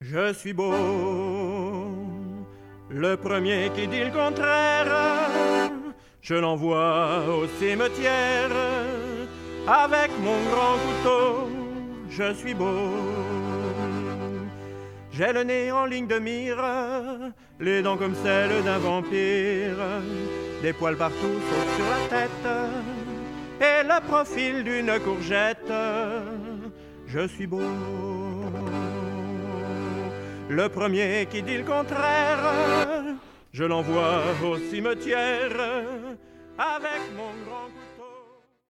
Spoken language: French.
Je suis beau, le premier qui dit le contraire, je l'envoie au cimetière avec mon grand couteau. Je suis beau, j'ai le nez en ligne de mire, les dents comme celles d'un vampire, des poils partout sauf sur la tête et le profil d'une courgette. Je suis beau, le premier qui dit le contraire, je l'envoie au cimetière avec mon grand couteau.